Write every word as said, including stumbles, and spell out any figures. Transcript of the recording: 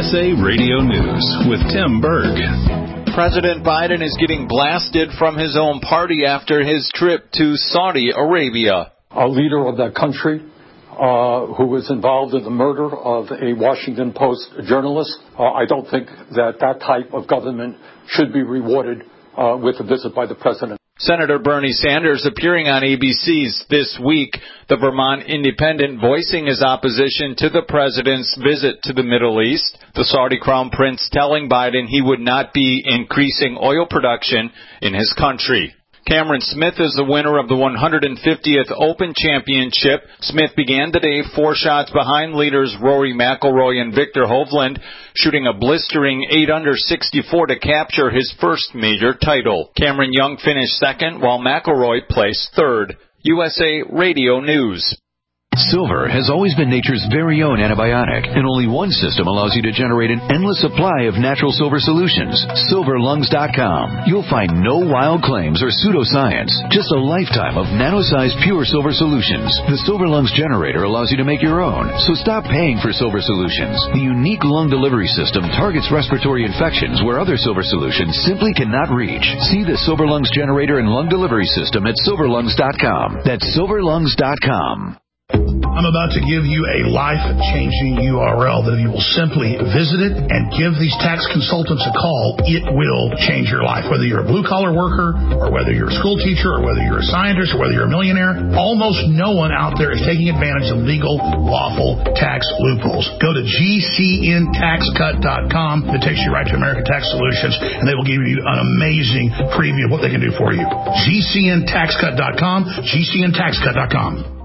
S A Radio News with Tim Berg. President Biden is getting blasted from his own party after his trip to Saudi Arabia. A leader of that country uh, who was involved in the murder of a Washington Post journalist, uh, I don't think that that type of government should be rewarded uh, with a visit by the president. Senator Bernie Sanders appearing on A B C's This Week, the Vermont Independent voicing his opposition to the president's visit to the Middle East. The Saudi Crown Prince telling Biden he would not be increasing oil production in his country. Cameron Smith is the winner of the one hundred fiftieth Open Championship. Smith began the day four shots behind leaders Rory McIlroy and Victor Hovland, shooting a blistering eight under sixty-four to capture his first major title. Cameron Young finished second, while McIlroy placed third. U S A Radio News. Silver has always been nature's very own antibiotic, and only one system allows you to generate an endless supply of natural silver solutions. silver lungs dot com. You'll find no wild claims or pseudoscience, just a lifetime of nano-sized pure silver solutions. The Silver Lungs generator allows you to make your own, so stop paying for silver solutions. The unique lung delivery system targets respiratory infections where other silver solutions simply cannot reach. See the Silver Lungs generator and lung delivery system at silver lungs dot com. That's silver lungs dot com. I'm about to give you a life-changing U R L that if you will simply visit it and give these tax consultants a call, it will change your life. Whether you're a blue-collar worker or whether you're a school teacher or whether you're a scientist or whether you're a millionaire, almost no one out there is taking advantage of legal, lawful tax loopholes. Go to G C N tax cut dot com. It takes you right to American Tax Solutions, and they will give you an amazing preview of what they can do for you. G C N tax cut dot com, G C N tax cut dot com.